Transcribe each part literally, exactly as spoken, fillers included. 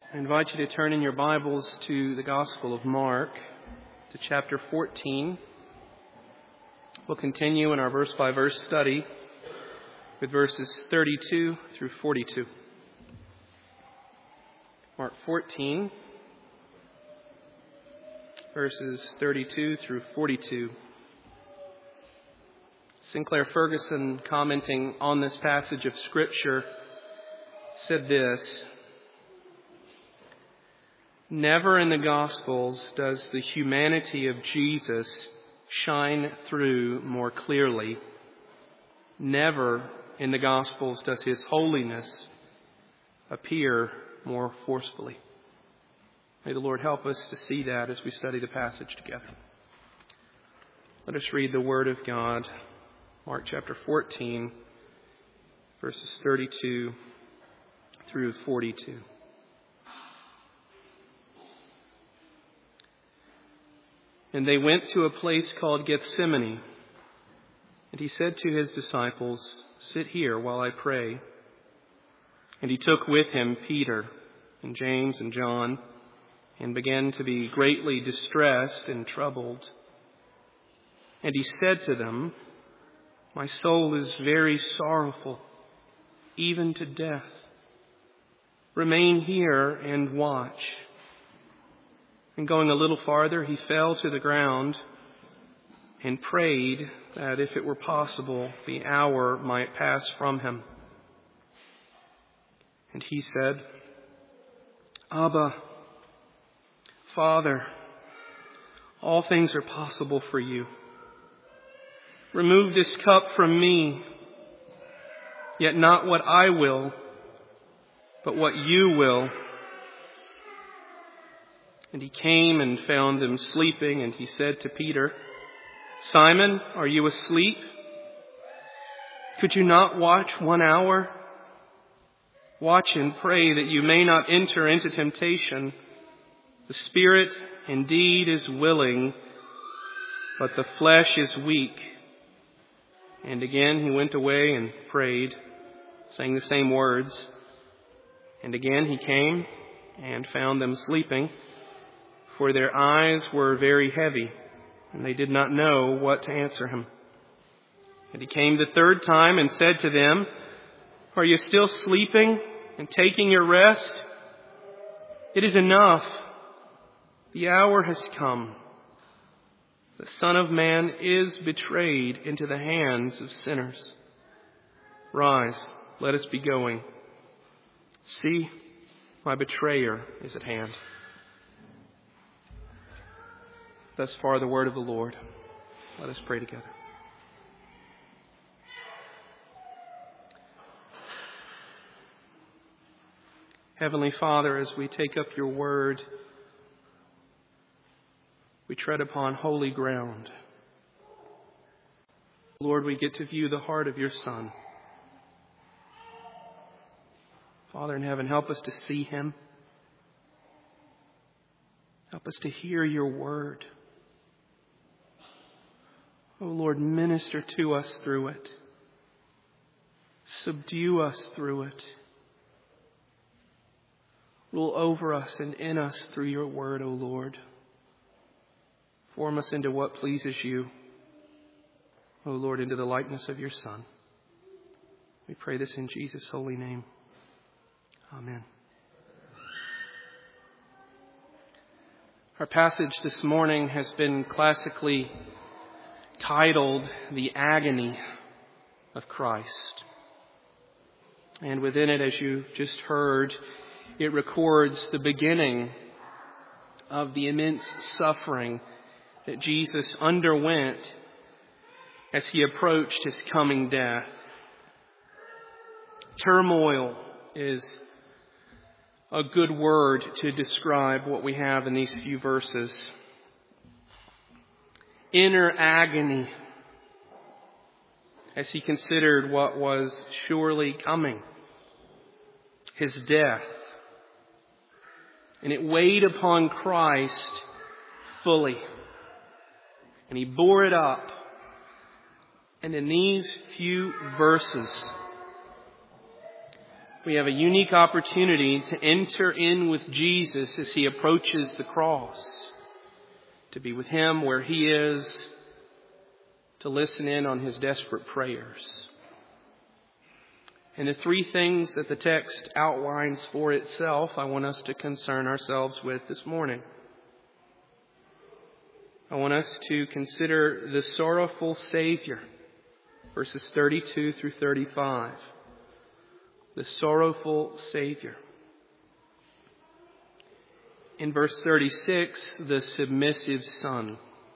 I invite you to turn in your Bibles to the Gospel of Mark, to chapter fourteen. We'll continue in our verse-by-verse study with verses thirty-two through forty-two. Mark fourteen, verses thirty-two through forty-two. Sinclair Ferguson, commenting on this passage of Scripture, said this: "Never in the Gospels does the humanity of Jesus shine through more clearly. Never in the Gospels does His holiness appear more forcefully." May the Lord help us to see that as we study the passage together. Let us read the Word of God. Mark chapter fourteen, verses thirty-two through forty-two. "And they went to a place called Gethsemane, and He said to His disciples, 'Sit here while I pray.' And He took with Him Peter and James and John, and began to be greatly distressed and troubled. And He said to them, 'My soul is very sorrowful, even to death. Remain here and watch.' And going a little farther, He fell to the ground and prayed that if it were possible, the hour might pass from Him. And He said, 'Abba, Father, all things are possible for You. Remove this cup from me, yet not what I will, but what You will.' And He came and found them sleeping, and He said to Peter, 'Simon, are you asleep? Could you not watch one hour? Watch and pray that you may not enter into temptation. The spirit indeed is willing, but the flesh is weak.' And again He went away and prayed, saying the same words. And again He came and found them sleeping, for their eyes were very heavy, and they did not know what to answer Him. And He came the third time and said to them, 'Are you still sleeping and taking your rest? It is enough. The hour has come. The Son of Man is betrayed into the hands of sinners. Rise, let us be going. See, my betrayer is at hand.'" Thus far the word of the Lord. Let us pray together. Heavenly Father, as we take up Your word, we tread upon holy ground. Lord, we get to view the heart of Your Son. Father in heaven, help us to see Him. Help us to hear Your word. Oh Lord, minister to us through it. Subdue us through it. Rule over us and in us through Your word, O Lord. Form us into what pleases You, O Lord, into the likeness of Your Son. We pray this in Jesus' holy name. Amen. Our passage this morning has been classically titled "The Agony of Christ." And within it, as you just heard, it records the beginning of the immense suffering that Jesus underwent as He approached His coming death. Turmoil is a good word to describe what we have in these few verses. Inner agony as He considered what was surely coming, His death. And it weighed upon Christ fully. And He bore it up. And in these few verses, We have a unique opportunity to enter in with Jesus as he approaches the cross, to be with him where he is, to listen in on his desperate prayers. And the three things that the text outlines for itself, I want us to concern ourselves with this morning. I want us to consider the sorrowful Savior, verses thirty-two through thirty-five. The sorrowful Savior. In verse thirty-six, the submissive Son.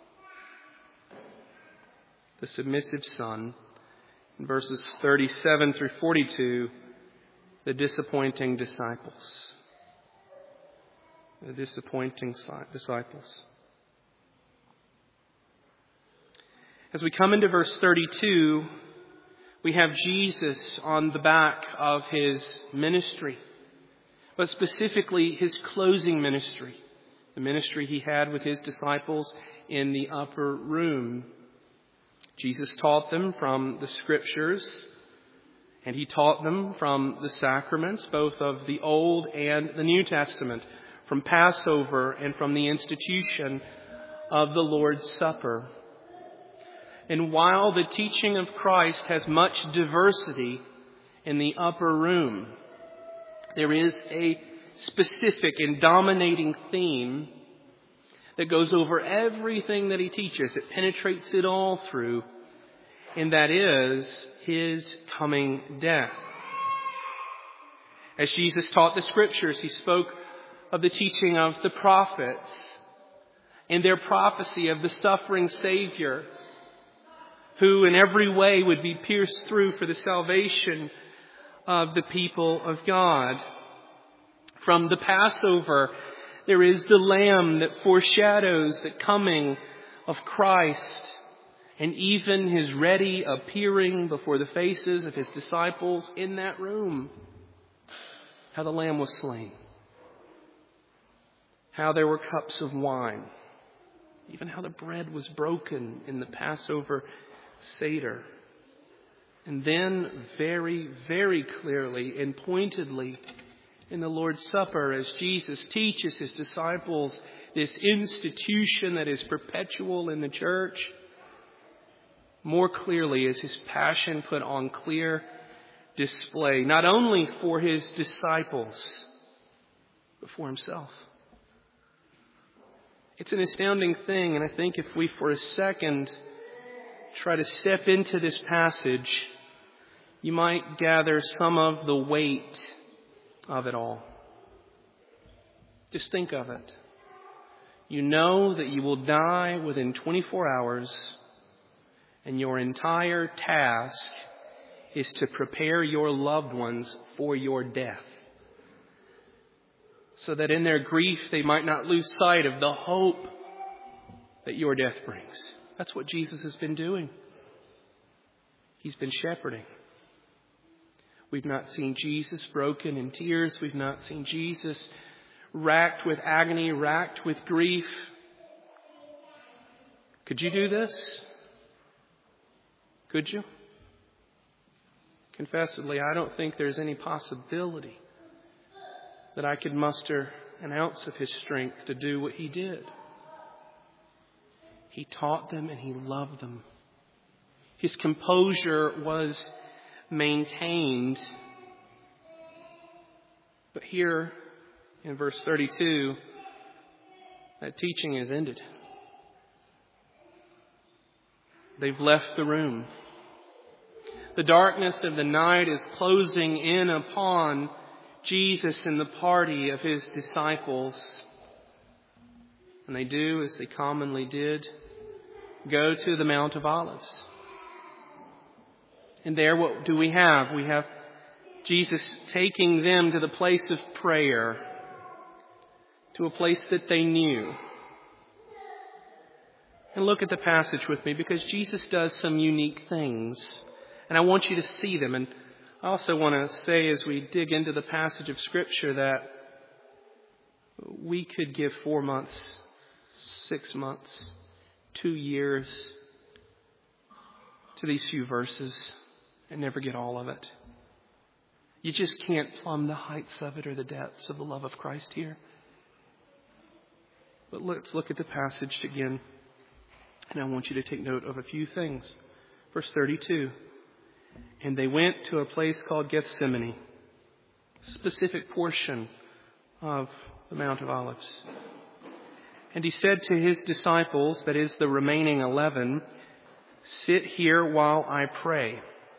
The submissive Son. In verses thirty-seven through forty-two, the disappointing disciples. The disappointing disciples. As we come into verse thirty-two, we have Jesus on the back of his ministry, but specifically his closing ministry, the ministry he had with his disciples in the upper room. Jesus taught them from the Scriptures, and he taught them from the sacraments, both of the Old and the New Testament, from Passover and from the institution of the Lord's Supper. And while the teaching of Christ has much diversity in the upper room, there is a specific and dominating theme that goes over everything that he teaches. It penetrates it all through, and that is his coming death. As Jesus taught the Scriptures, he spoke of the teaching of the prophets and their prophecy of the suffering Savior, who in every way would be pierced through for the salvation of the people of God. From the Passover, there is the Lamb that foreshadows the coming of Christ, and even his ready appearing before the faces of his disciples in that room. How the Lamb was slain. How there were cups of wine. Even how the bread was broken in the Passover Seder. And then very, very clearly and pointedly in the Lord's Supper, as Jesus teaches his disciples this institution that is perpetual in the church, more clearly is his passion put on clear display, not only for his disciples, but for himself. It's an astounding thing, and I think if we for a second try to step into this passage, you might gather some of the weight of it all. Just think of it. You know that you will die within twenty-four hours, and your entire task is to prepare your loved ones for your death, so that in their grief they might not lose sight of the hope that your death brings. That's what Jesus has been doing. He's been shepherding. We've not seen Jesus broken in tears. We've not seen Jesus racked with agony, racked with grief. Could you do this? Could you? Confessedly, I don't think there's any possibility that I could muster an ounce of his strength to do what he did. He taught them and he loved them. His composure was maintained. But here in verse thirty-two, that teaching is ended. They've left the room. The darkness of the night is closing in upon Jesus and the party of his disciples. And they do as they commonly did, go to the Mount of Olives. And there what do we have? We have Jesus taking them to the place of prayer, to a place that they knew. And look at the passage with me, because Jesus does some unique things. And I want you to see them. And I also want to say, as we dig into the passage of Scripture, that we could give four months, six months, two years to these few verses and never get all of it. You just can't plumb the heights of it or the depths of the love of Christ here. But let's look at the passage again. And I want you to take note of a few things. Verse thirty-two. And they went to a place called Gethsemane, a specific portion of the Mount of Olives. And he said to his disciples, that is the remaining eleven, sit here while I pray.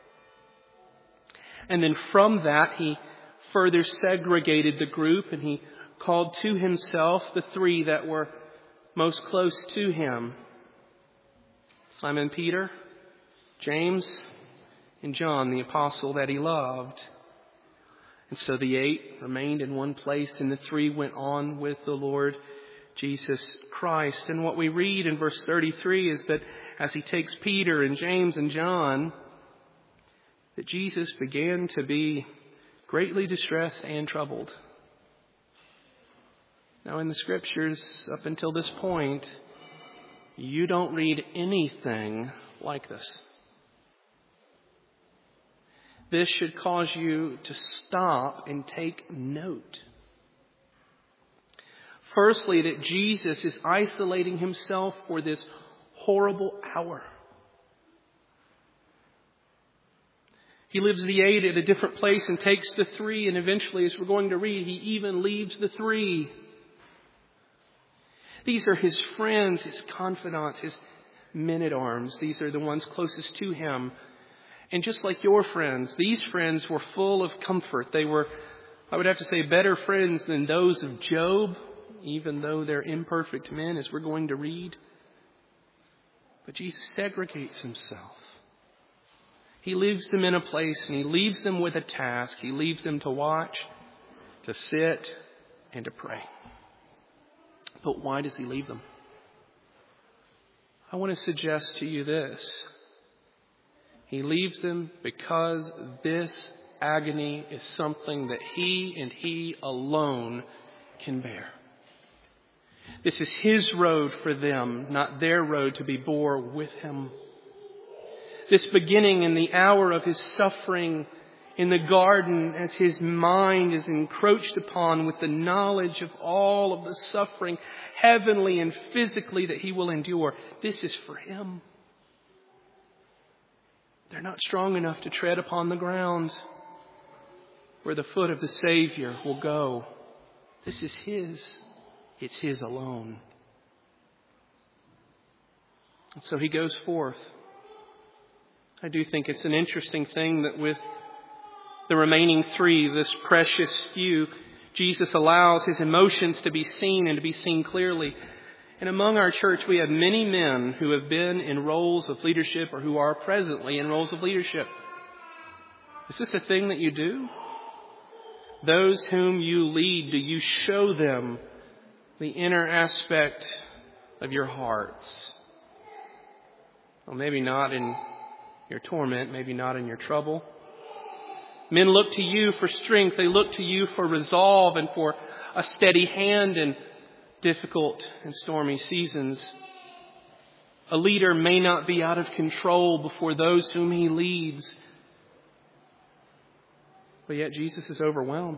And then from that he further segregated the group, and he called to himself the three that were most close to him. Simon Peter, James, and John, the apostle that he loved. And so the eight remained in one place, and the three went on with the Lord Jesus Christ. And what we read in verse thirty-three is that as he takes Peter and James and John, that Jesus began to be greatly distressed and troubled. Now in the scriptures, up until this point, you don't read anything like this. This should cause you to stop and take note. Firstly, that Jesus is isolating himself for this horrible hour. He leaves the eight at a different place and takes the three, and eventually, as we're going to read, he even leaves the three. These are his friends, his confidants, his men-at-arms. These are the ones closest to him. And just like your friends, these friends were full of comfort. They were, I would have to say, better friends than those of Job, even though they're imperfect men, as we're going to read. But Jesus segregates himself. He leaves them in a place, and he leaves them with a task. He leaves them to watch, to sit, and to pray. But why does he leave them? I want to suggest to you this. He leaves them because this agony is something that he and he alone can bear. This is his road for them, not their road to be bore with him. This beginning in the hour of his suffering in the garden, as his mind is encroached upon with the knowledge of all of the suffering, heavenly and physically, that he will endure. This is for him. They're not strong enough to tread upon the ground where the foot of the Savior will go. This is his. It's his alone. And so he goes forth. I do think it's an interesting thing that with the remaining three, this precious few, Jesus allows his emotions to be seen and to be seen clearly. And among our church, we have many men who have been in roles of leadership or who are presently in roles of leadership. Is this a thing that you do? Those whom you lead, do you show them the inner aspect of your hearts? Well, maybe not in your torment, maybe not in your trouble. Men look to you for strength. They look to you for resolve and for a steady hand in difficult and stormy seasons. A leader may not be out of control before those whom he leads, but yet Jesus is overwhelmed.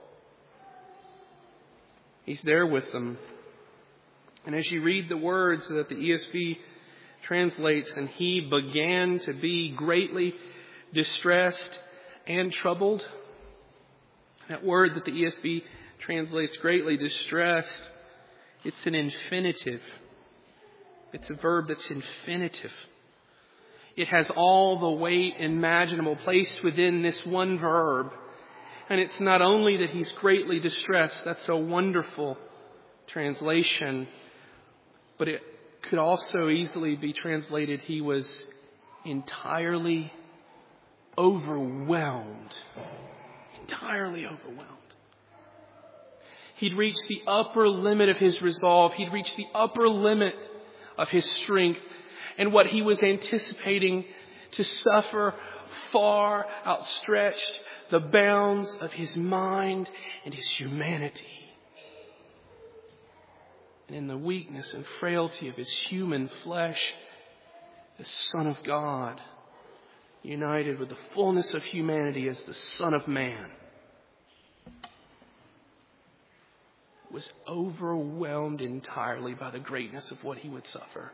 He's there with them. And as you read the words that the E S V translates, and he began to be greatly distressed and troubled. That word that the E S V translates greatly distressed, it's an infinitive. It's a verb that's infinitive. It has all the weight imaginable placed within this one verb. And it's not only that he's greatly distressed, that's a wonderful translation, but it could also easily be translated, he was entirely overwhelmed. Entirely overwhelmed. He'd reached the upper limit of his resolve. He'd reached the upper limit of his strength. And what he was anticipating to suffer far outstretched the bounds of his mind and his humanity. And in the weakness and frailty of his human flesh, the Son of God united with the fullness of humanity as the Son of Man, was overwhelmed entirely by the greatness of what he would suffer.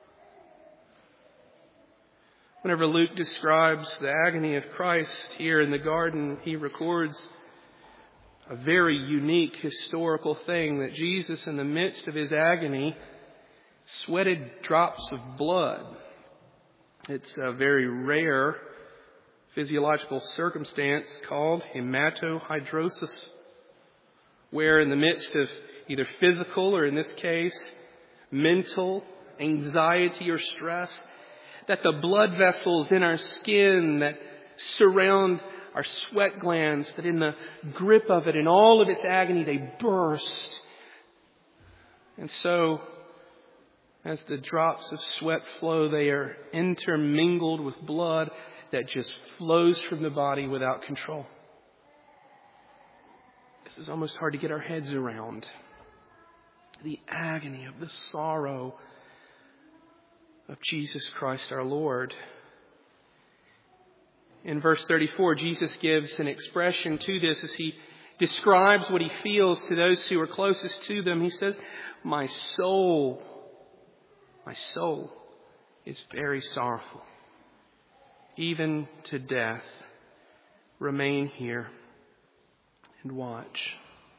Whenever Luke describes the agony of Christ here in the garden, he records a very unique historical thing, that Jesus, in the midst of his agony, sweated drops of blood. It's a very rare physiological circumstance called hematohidrosis, where in the midst of either physical or, in this case, mental anxiety or stress, that the blood vessels in our skin that surround our sweat glands, that in the grip of it, in all of its agony, they burst. And so, as the drops of sweat flow, they are intermingled with blood that just flows from the body without control. This is almost hard to get our heads around. The agony of the sorrow of Jesus Christ our Lord. In verse thirty-four, Jesus gives an expression to this as he describes what he feels to those who are closest to them. He says, My soul, my soul is very sorrowful, even to death. Remain here and watch.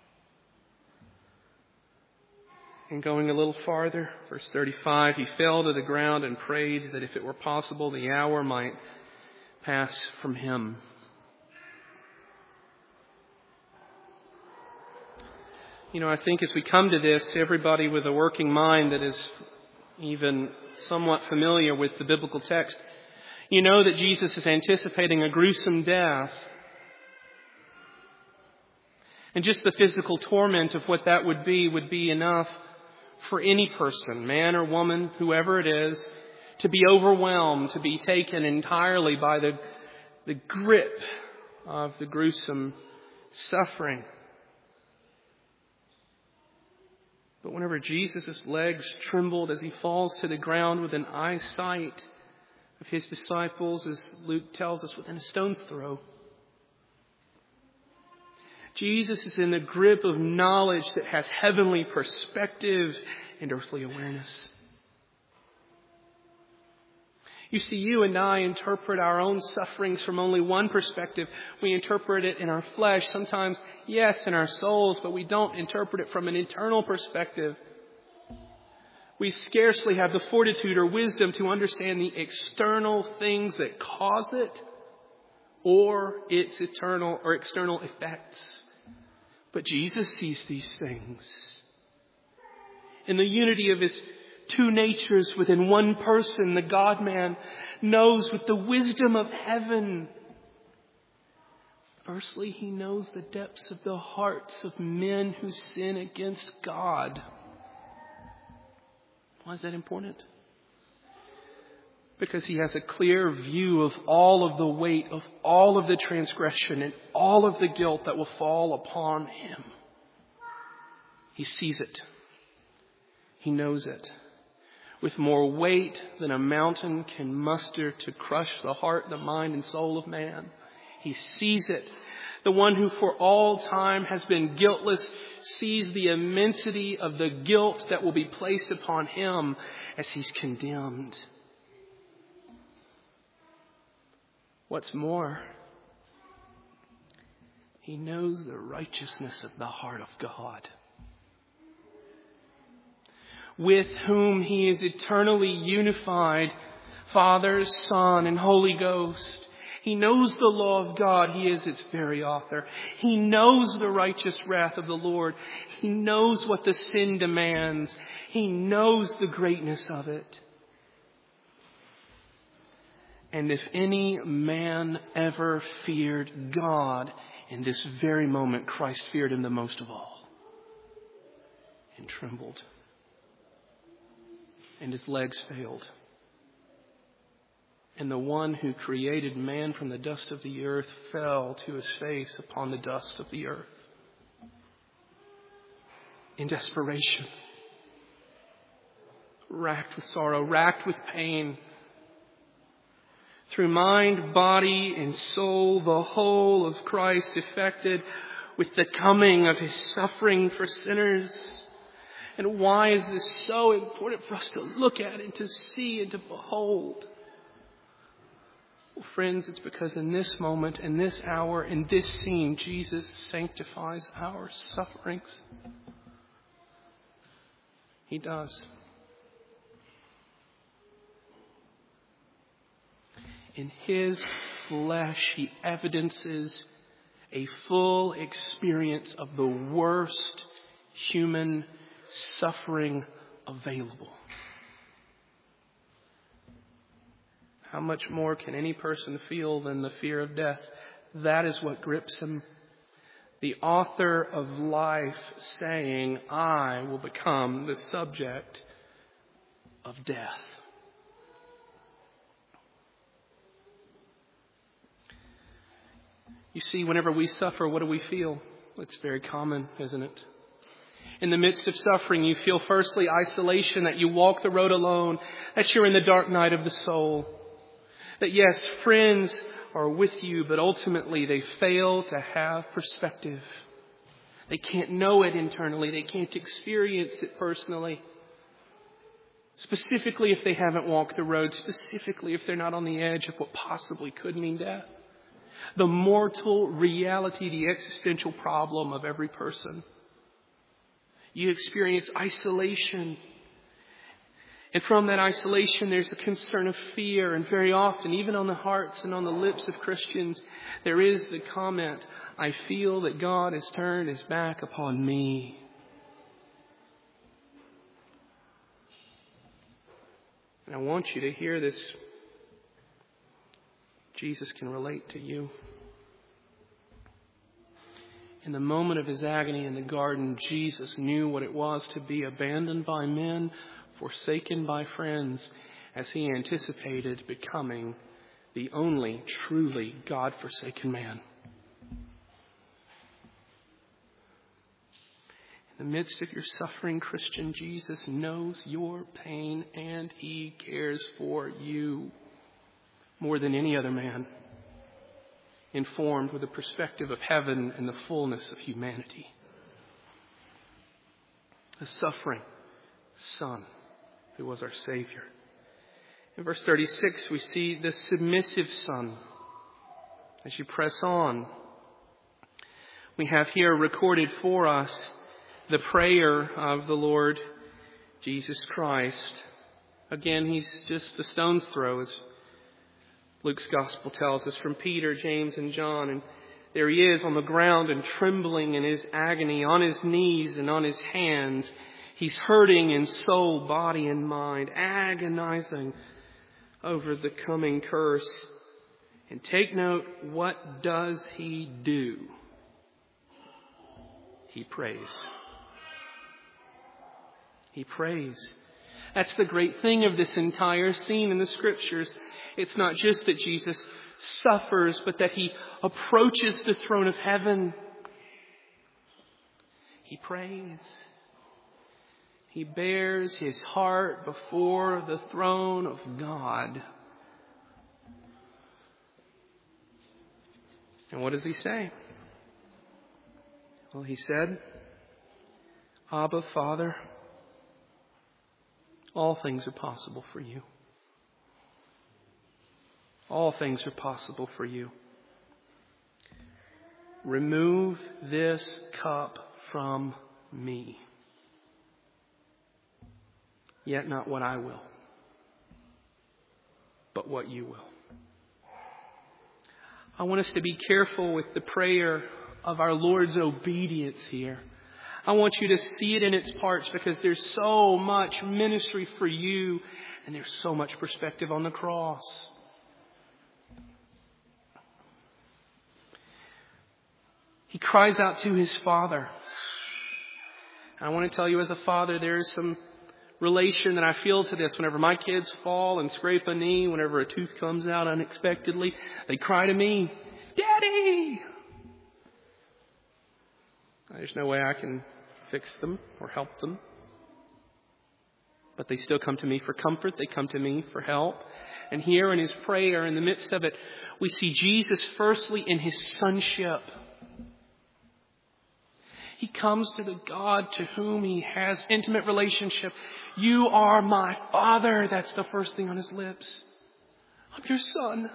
And going a little farther, verse thirty-five, he fell to the ground and prayed that if it were possible, the hour might pass from him. You know, I think as we come to this, everybody with a working mind that is even somewhat familiar with the biblical text, you know that Jesus is anticipating a gruesome death. And just the physical torment of what that would be would be enough for any person, man or woman, whoever it is, to be overwhelmed, to be taken entirely by the, the grip of the gruesome suffering. But whenever Jesus' legs trembled as he falls to the ground within eyesight of his disciples, as Luke tells us, within a stone's throw, Jesus is in the grip of knowledge that has heavenly perspective and earthly awareness. You see, you and I interpret our own sufferings from only one perspective. We interpret it in our flesh, sometimes, yes, in our souls, but we don't interpret it from an eternal perspective. We scarcely have the fortitude or wisdom to understand the external things that cause it or its eternal or external effects. But Jesus sees these things. In the unity of his two natures within one person, the God-man knows with the wisdom of heaven. Firstly, he knows the depths of the hearts of men who sin against God. Why is that important? Because he has a clear view of all of the weight of all of the transgression and all of the guilt that will fall upon him. He sees it. He knows it. With more weight than a mountain can muster to crush the heart, the mind, and soul of man. He sees it. The one who for all time has been guiltless sees the immensity of the guilt that will be placed upon him as he's condemned. What's more, he knows the righteousness of the heart of God, with whom he is eternally unified, Father, Son, and Holy Ghost. He knows the law of God. He is its very author. He knows the righteous wrath of the Lord. He knows what the sin demands. He knows the greatness of it. And if any man ever feared God, in this very moment Christ feared him the most of all and trembled. And his legs failed. And the one who created man from the dust of the earth fell to his face upon the dust of the earth in desperation, racked with sorrow, racked with pain, through mind, body, and soul, the whole of Christ effected with the coming of His suffering for sinners. And why is this so important for us to look at and to see and to behold? Well, friends, it's because in this moment, in this hour, in this scene, Jesus sanctifies our sufferings. He does. In His flesh, He evidences a full experience of the worst human suffering available. How much more can any person feel than the fear of death? That is what grips Him. The author of life saying, I will become the subject of death. You see, whenever we suffer, what do we feel? It's very common, isn't it? In the midst of suffering, you feel firstly isolation, that you walk the road alone, that you're in the dark night of the soul. That yes, friends are with you, but ultimately they fail to have perspective. They can't know it internally. They can't experience it personally. Specifically if they haven't walked the road. Specifically if they're not on the edge of what possibly could mean death. The mortal reality, the existential problem of every person. You experience isolation. And from that isolation, there's the concern of fear. And very often, even on the hearts and on the lips of Christians, there is the comment, I feel that God has turned His back upon me. And I want you to hear this. Jesus can relate to you. In the moment of His agony in the garden, Jesus knew what it was to be abandoned by men, forsaken by friends, as He anticipated becoming the only truly God-forsaken man. In the midst of your suffering, Christian, Jesus knows your pain and He cares for you more than any other man, informed with the perspective of heaven and the fullness of humanity. The suffering Son who was our Savior. In verse thirty-six, we see the submissive Son. As you press on, we have here recorded for us the prayer of the Lord Jesus Christ. Again, He's just a stone's throw, as Luke's Gospel tells us, from Peter, James, and John. And there He is on the ground and trembling in His agony, on His knees and on His hands. He's hurting in soul, body, and mind, agonizing over the coming curse. And take note, what does He do? He prays. He prays. That's the great thing of this entire scene in the Scriptures. It's not just that Jesus suffers, but that He approaches the throne of heaven. He prays. He bears His heart before the throne of God. And what does He say? Well, He said, Abba, Father, all things are possible for you. All things are possible for you. Remove this cup from me. Yet not what I will, but what you will. I want us to be careful with the prayer of our Lord's obedience here. I want you to see it in its parts, because there's so much ministry for you and there's so much perspective on the cross. He cries out to His Father. And I want to tell you, as a father, there is some relation that I feel to this. Whenever my kids fall and scrape a knee, whenever a tooth comes out unexpectedly, they cry to me, Daddy! There's no way I can fix them or help them. But they still come to me for comfort. They come to me for help. And here in his prayer, in the midst of it, we see Jesus firstly in his sonship. He comes to the God to whom he has intimate relationship. You are my Father. That's the first thing on his lips. I'm your son.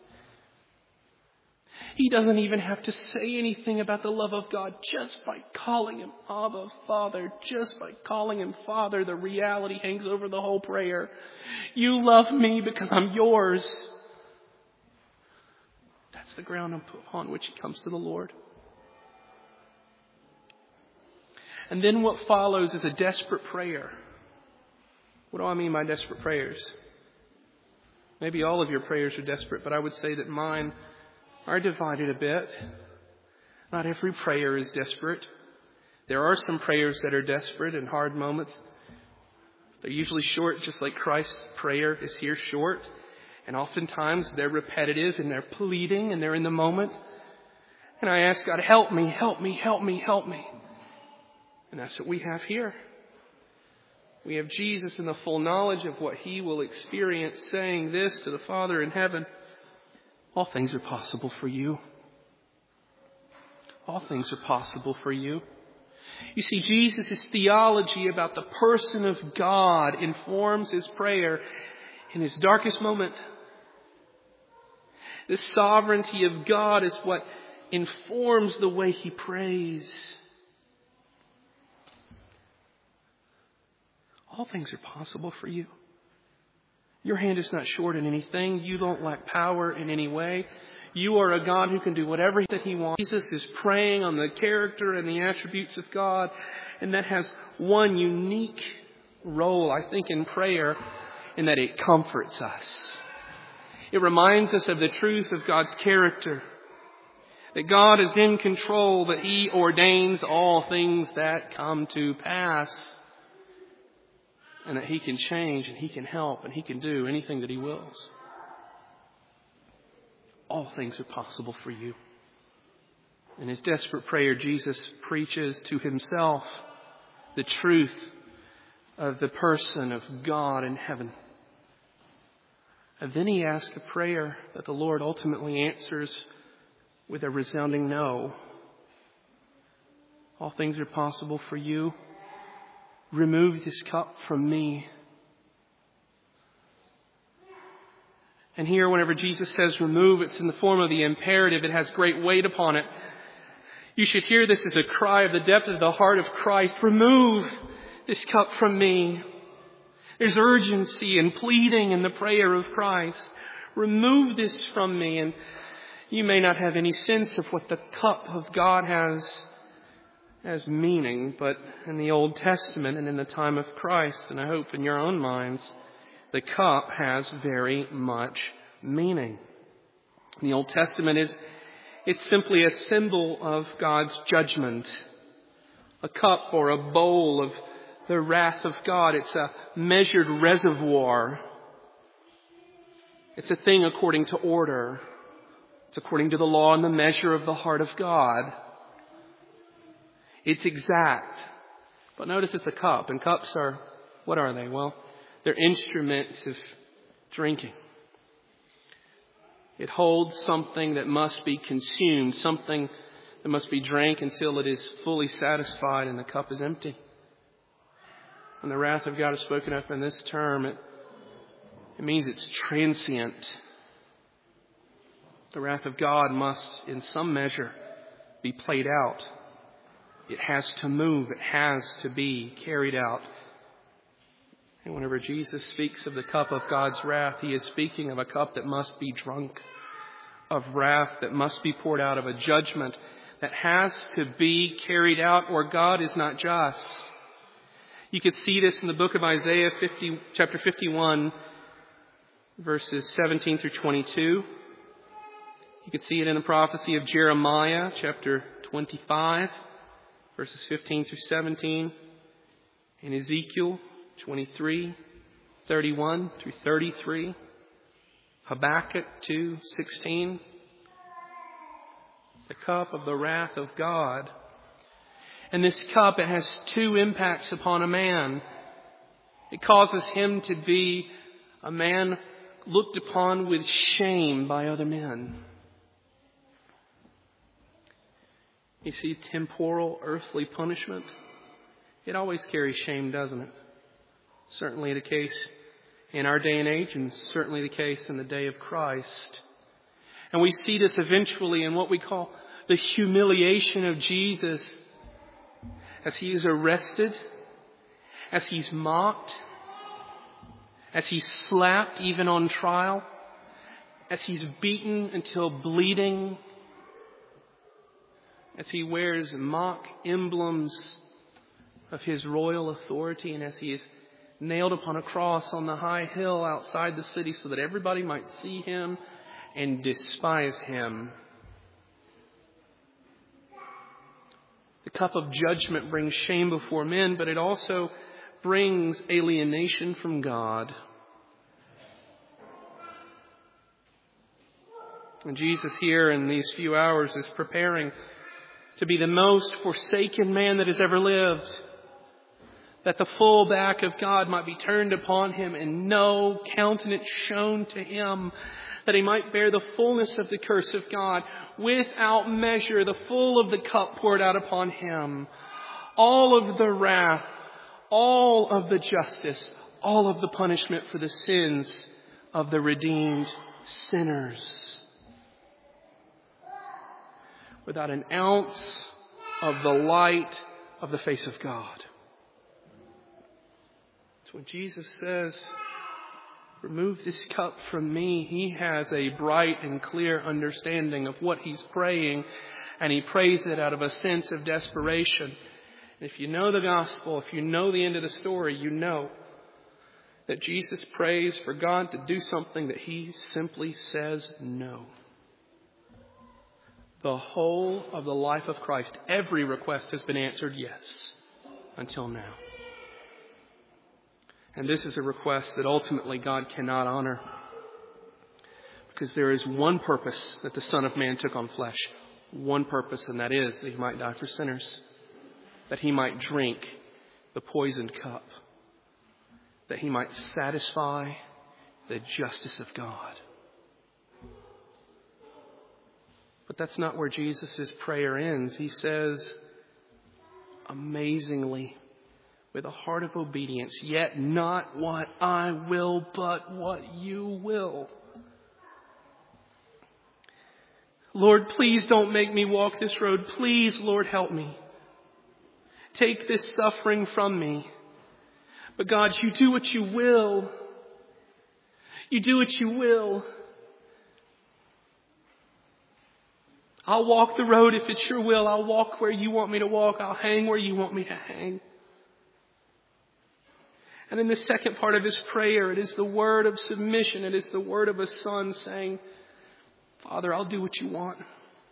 He doesn't even have to say anything about the love of God. Just by calling him Abba, Father, just by calling him Father, the reality hangs over the whole prayer. You love me because I'm yours. That's the ground upon which he comes to the Lord. And then what follows is a desperate prayer. What do I mean by desperate prayers? Maybe all of your prayers are desperate, but I would say that mine are divided a bit. Not every prayer is desperate. There are some prayers that are desperate in hard moments. They're usually short, just like Christ's prayer is here short. And oftentimes they're repetitive and they're pleading and they're in the moment. And I ask God, help me, help me, help me, help me. And that's what we have here. We have Jesus in the full knowledge of what he will experience saying this to the Father in heaven. All things are possible for you. All things are possible for you. You see, Jesus' theology about the person of God informs his prayer in his darkest moment. The sovereignty of God is what informs the way he prays. All things are possible for you. Your hand is not short in anything. You don't lack power in any way. You are a God who can do whatever that he wants. Jesus is praying on the character and the attributes of God. And that has one unique role, I think, in prayer, in that it comforts us. It reminds us of the truth of God's character. That God is in control, that he ordains all things that come to pass. And that he can change and he can help and he can do anything that he wills. All things are possible for you. In his desperate prayer, Jesus preaches to himself the truth of the person of God in heaven. And then he asks a prayer that the Lord ultimately answers with a resounding no. All things are possible for you. Remove this cup from me. And here, whenever Jesus says remove, it's in the form of the imperative. It has great weight upon it. You should hear this as a cry of the depth of the heart of Christ. Remove this cup from me. There's urgency and pleading in the prayer of Christ. Remove this from me. And you may not have any sense of what the cup of God has as meaning, but in the Old Testament and in the time of Christ, and I hope in your own minds, the cup has very much meaning. The Old Testament is, it's simply a symbol of God's judgment. A cup or a bowl of the wrath of God. It's a measured reservoir. It's a thing according to order. It's according to the law and the measure of the heart of God. It's exact. But notice it's a cup. And cups are, what are they? Well, they're instruments of drinking. It holds something that must be consumed, something that must be drank until it is fully satisfied and the cup is empty. When the wrath of God is spoken of in this term, it, it means it's transient. The wrath of God must, in some measure, be played out. It has to move. It has to be carried out. And whenever Jesus speaks of the cup of God's wrath, he is speaking of a cup that must be drunk, of wrath that must be poured out, of a judgment that has to be carried out, or God is not just. You could see this in the book of Isaiah, fifty, chapter fifty-one, verses seventeen through twenty-two. You could see it in the prophecy of Jeremiah, chapter twenty-five. Verses fifteen through seventeen, in Ezekiel twenty-three, thirty-one through thirty-three, Habakkuk two, sixteen. The cup of the wrath of God. And this cup, it has two impacts upon a man. It causes him to be a man looked upon with shame by other men. You see, temporal, earthly punishment, it always carries shame, doesn't it? Certainly the case in our day and age, and certainly the case in the day of Christ. And we see this eventually in what we call the humiliation of Jesus as he is arrested, as he's mocked, as he's slapped even on trial, as he's beaten until bleeding, as he wears mock emblems of his royal authority, and as he is nailed upon a cross on the high hill outside the city so that everybody might see him and despise him. The cup of judgment brings shame before men, but it also brings alienation from God. And Jesus here in these few hours is preparing to be the most forsaken man that has ever lived, that the full back of God might be turned upon him and no countenance shown to him, that he might bear the fullness of the curse of God, without measure, the full of the cup poured out upon him, all of the wrath, all of the justice, all of the punishment for the sins of the redeemed sinners, without an ounce of the light of the face of God. So when Jesus says, "Remove this cup from me," he has a bright and clear understanding of what he's praying, and he prays it out of a sense of desperation. And if you know the gospel, if you know the end of the story, you know that Jesus prays for God to do something that he simply says no. The whole of the life of Christ, every request has been answered yes, until now. And this is a request that ultimately God cannot honor, because there is one purpose that the Son of Man took on flesh. One purpose, and that is that he might die for sinners, that he might drink the poisoned cup, that he might satisfy the justice of God. But that's not where Jesus' prayer ends. He says, amazingly, with a heart of obedience, "Yet not what I will, but what you will." Lord, please don't make me walk this road. Please, Lord, help me. Take this suffering from me. But God, you do what you will. You do what you will. I'll walk the road if it's your will. I'll walk where you want me to walk. I'll hang where you want me to hang. And in the second part of his prayer, it is the word of submission. It is the word of a son saying, "Father, I'll do what you want.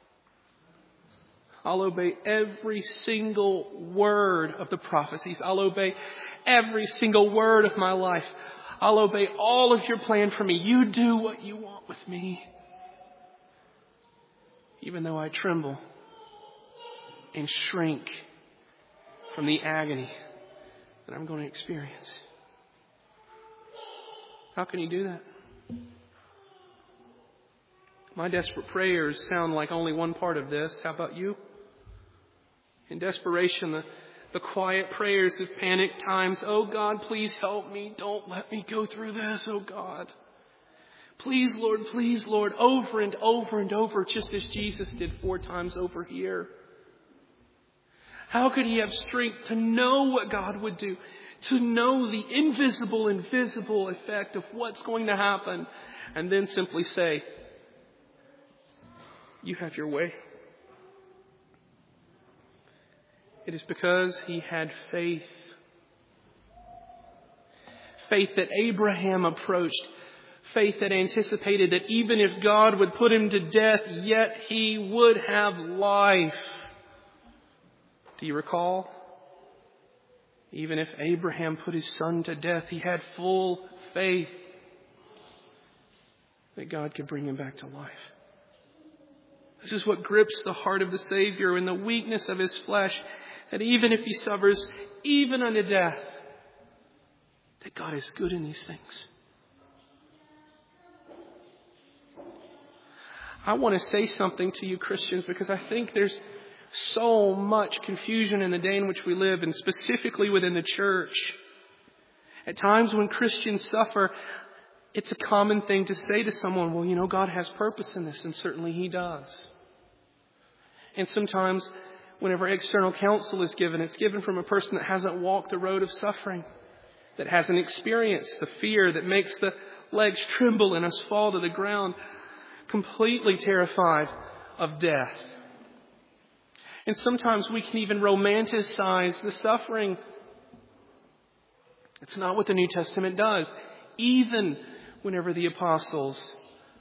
I'll obey every single word of the prophecies. I'll obey every single word of my life. I'll obey all of your plan for me. You do what you want with me. Even though I tremble and shrink from the agony that I'm going to experience." How can you do that? My desperate prayers sound like only one part of this. How about you? In desperation, the, the quiet prayers of panic times. "Oh God, please help me. Don't let me go through this, oh God. Please, Lord, please, Lord," over and over and over, just as Jesus did four times over here. How could he have strength to know what God would do, to know the invisible and visible effect of what's going to happen, and then simply say, "You have your way"? It is because he had faith. Faith that Abraham approached. Faith that anticipated that even if God would put him to death, yet he would have life. Do you recall? Even if Abraham put his son to death, he had full faith that God could bring him back to life. This is what grips the heart of the Savior in the weakness of his flesh, that even if he suffers, even unto death, that God is good in these things. I want to say something to you Christians because I think there's so much confusion in the day in which we live, and specifically within the church. At times when Christians suffer, it's a common thing to say to someone, well, you know, God has purpose in this, and certainly He does. And sometimes whenever external counsel is given, it's given from a person that hasn't walked the road of suffering, that hasn't experienced the fear that makes the legs tremble and us fall to the ground, completely terrified of death. And sometimes we can even romanticize the suffering. It's not what the New Testament does. Even whenever the apostles,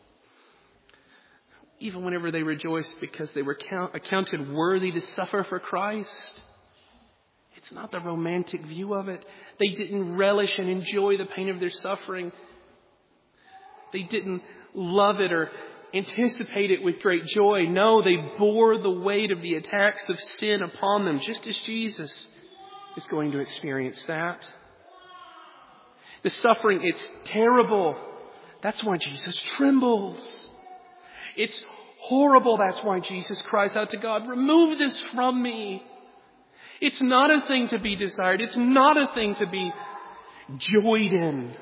even whenever they rejoiced because they were count, accounted worthy to suffer for Christ, it's not the romantic view of it. They didn't relish and enjoy the pain of their suffering. They didn't love it or anticipate it with great joy. No, they bore the weight of the attacks of sin upon them, just as Jesus is going to experience that. The suffering, it's terrible. That's why Jesus trembles. It's horrible. That's why Jesus cries out to God, remove this from me. It's not a thing to be desired. It's not a thing to be joyed in.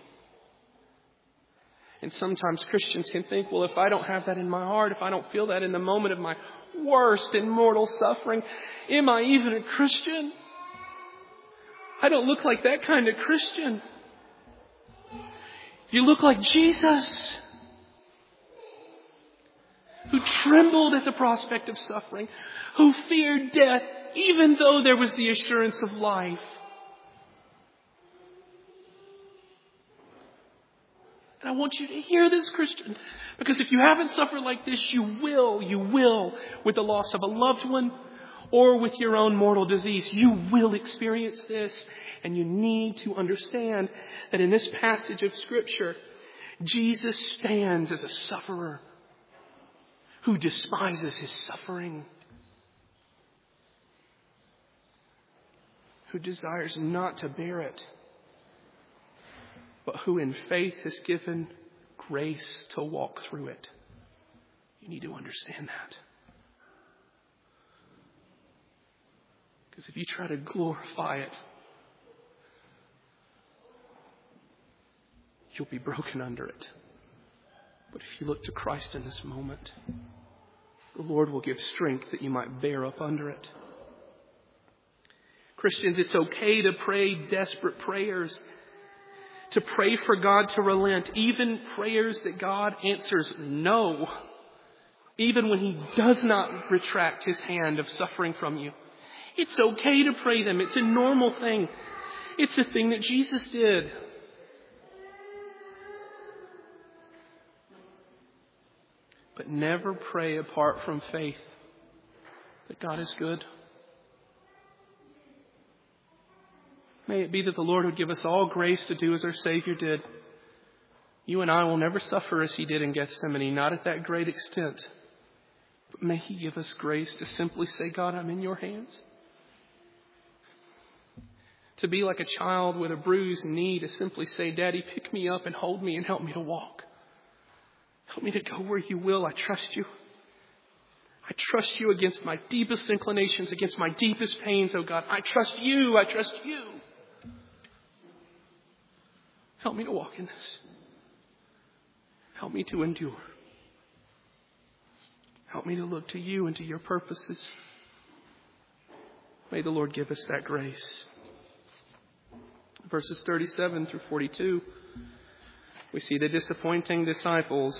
And sometimes Christians can think, well, if I don't have that in my heart, if I don't feel that in the moment of my worst and mortal suffering, am I even a Christian? I don't look like that kind of Christian. You look like Jesus, who trembled at the prospect of suffering, who feared death, even though there was the assurance of life. And I want you to hear this, Christian, because if you haven't suffered like this, you will, you will, with the loss of a loved one or with your own mortal disease. You will experience this, and you need to understand that in this passage of Scripture, Jesus stands as a sufferer who despises his suffering, who desires not to bear it, but who in faith has given grace to walk through it. You need to understand that. Because if you try to glorify it, you'll be broken under it. But if you look to Christ in this moment, the Lord will give strength that you might bear up under it. Christians, it's okay to pray desperate prayers, to pray for God to relent, even prayers that God answers no, even when He does not retract His hand of suffering from you. It's okay to pray them. It's a normal thing. It's a thing that Jesus did. But never pray apart from faith that God is good. May it be that the Lord would give us all grace to do as our Savior did. You and I will never suffer as He did in Gethsemane, not at that great extent. But may He give us grace to simply say, God, I'm in your hands. To be like a child with a bruised knee, to simply say, Daddy, pick me up and hold me and help me to walk. Help me to go where you will. I trust you. I trust you against my deepest inclinations, against my deepest pains, oh God. I trust you. I trust you. Help me to walk in this. Help me to endure. Help me to look to you and to your purposes. May the Lord give us that grace. Verses thirty-seven through forty-two, we see the disappointing disciples.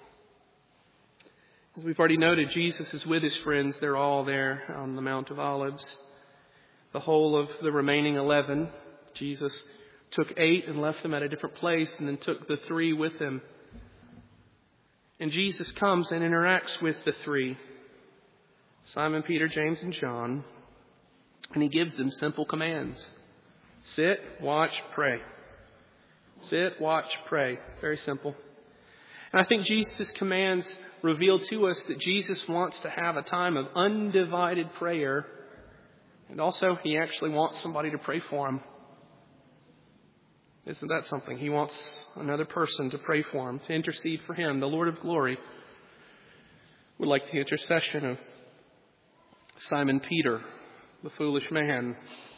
As we've already noted, Jesus is with His friends. They're all there on the Mount of Olives. The whole of the remaining eleven, Jesus took eight and left them at a different place and then took the three with Him. And Jesus comes and interacts with the three, Simon, Peter, James, and John, and He gives them simple commands. Sit, watch, pray. Sit, watch, pray. Very simple. And I think Jesus' commands reveal to us that Jesus wants to have a time of undivided prayer. And also, He actually wants somebody to pray for Him. Isn't that something? He wants another person to pray for him, to intercede for him. The Lord of glory would like the intercession of Simon Peter, the foolish man,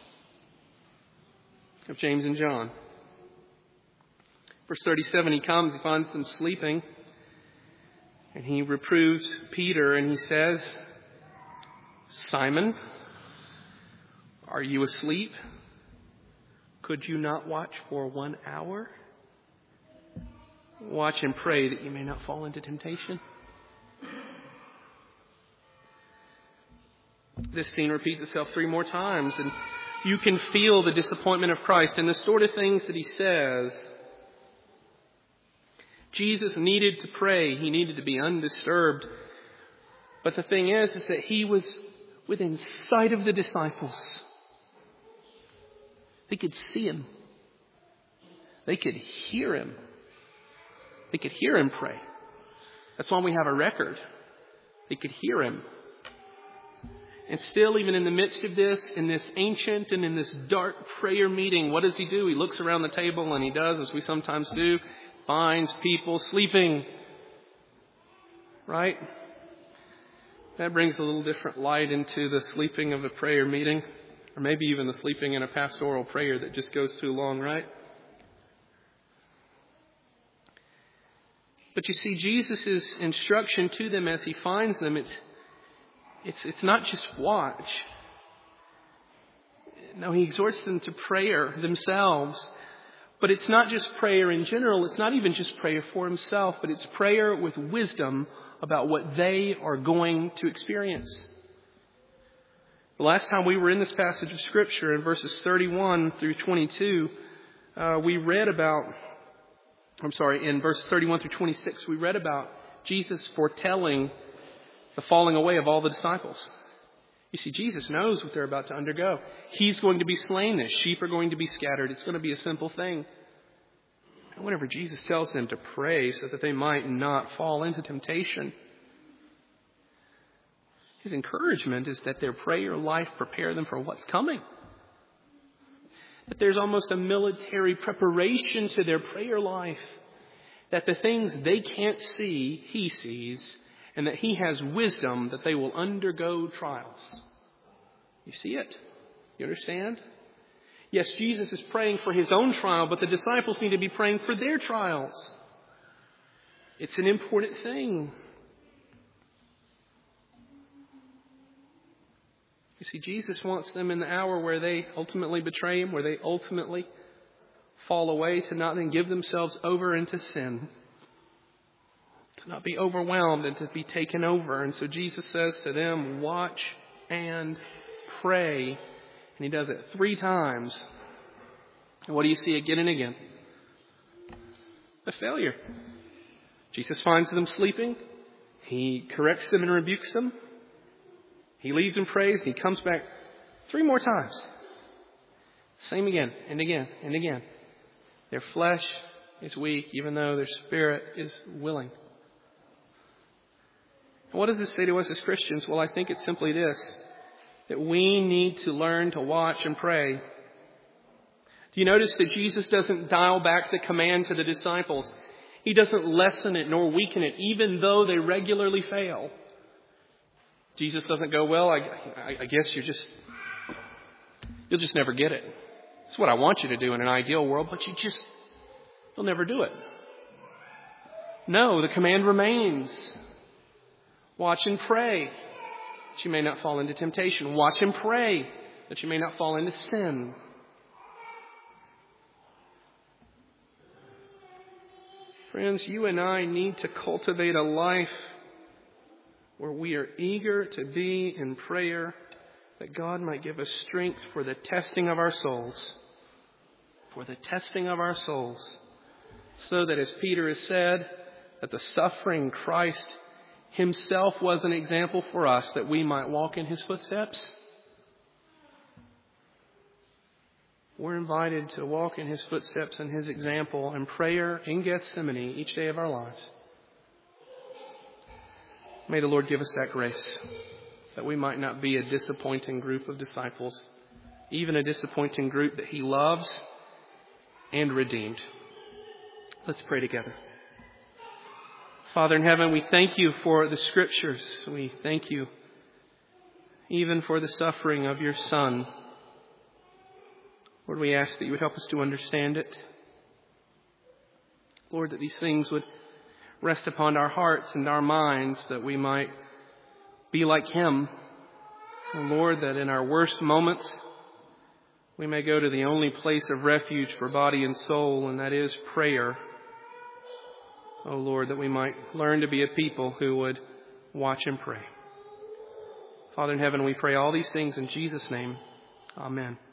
of James and John. Verse thirty-seven, he comes, he finds them sleeping, and he reproves Peter, and he says, Simon, are you asleep? Could you not watch for one hour? Watch and pray that you may not fall into temptation. This scene repeats itself three more times, and you can feel the disappointment of Christ and the sort of things that he says. Jesus needed to pray. He needed to be undisturbed. But the thing is, is that he was within sight of the disciples. They could see him. They could hear him. They could hear him pray. That's why we have a record. They could hear him. And still, even in the midst of this, in this ancient and in this dark prayer meeting, what does he do? He looks around the table and he does, as we sometimes do, finds people sleeping. Right? That brings a little different light into the sleeping of a prayer meeting. Or maybe even the sleeping in a pastoral prayer that just goes too long, right? But you see, Jesus' instruction to them as he finds them, it's It's it's not just watch. No, he exhorts them to prayer themselves. But it's not just prayer in general. It's not even just prayer for himself, but it's prayer with wisdom about what they are going to experience. The last time we were in this passage of Scripture, in verses thirty-one through twenty-two, uh, we read about, I'm sorry, in verses thirty-one through twenty-six, we read about Jesus foretelling the falling away of all the disciples. You see, Jesus knows what they're about to undergo. He's going to be slain. The sheep are going to be scattered. It's going to be a simple thing. And whenever Jesus tells them to pray so that they might not fall into temptation, his encouragement is that their prayer life prepare them for what's coming. That there's almost a military preparation to their prayer life. That the things they can't see, he sees. And that he has wisdom that they will undergo trials. You see it? You understand? Yes, Jesus is praying for his own trial, but the disciples need to be praying for their trials. It's an important thing. You see, Jesus wants them in the hour where they ultimately betray him, where they ultimately fall away, to not then give themselves over into sin. To not be overwhelmed and to be taken over. And so Jesus says to them, watch and pray. And he does it three times. And what do you see again and again? A failure. Jesus finds them sleeping. He corrects them and rebukes them. He leaves and prays. And he comes back three more times. Same again and again and again. Their flesh is weak, even though their spirit is willing. What does this say to us as Christians? Well, I think it's simply this, that we need to learn to watch and pray. Do you notice that Jesus doesn't dial back the command to the disciples? He doesn't lessen it nor weaken it, even though they regularly fail. Jesus doesn't go, well, I, I, I guess you're just, you'll just never get it. It's what I want you to do in an ideal world, but you just, you'll never do it. No, the command remains. Watch and pray that you may not fall into temptation. Watch and pray that you may not fall into sin. Friends, you and I need to cultivate a life where we are eager to be in prayer, that God might give us strength for the testing of our souls. For the testing of our souls. So that, as Peter has said, that the suffering Christ himself was an example for us, that we might walk in his footsteps. We're invited to walk in his footsteps and his example in prayer in Gethsemane each day of our lives. May the Lord give us that grace, that we might not be a disappointing group of disciples, even a disappointing group that he loves and redeemed. Let's pray together. Father in heaven, we thank you for the Scriptures. We thank you even for the suffering of your Son. Lord, we ask that you would help us to understand it. Lord, that these things would rest upon our hearts and our minds, that we might be like him. And Lord, that in our worst moments, we may go to the only place of refuge for body and soul, and that is prayer. Oh Lord, that we might learn to be a people who would watch and pray. Father in heaven, we pray all these things in Jesus' name. Amen.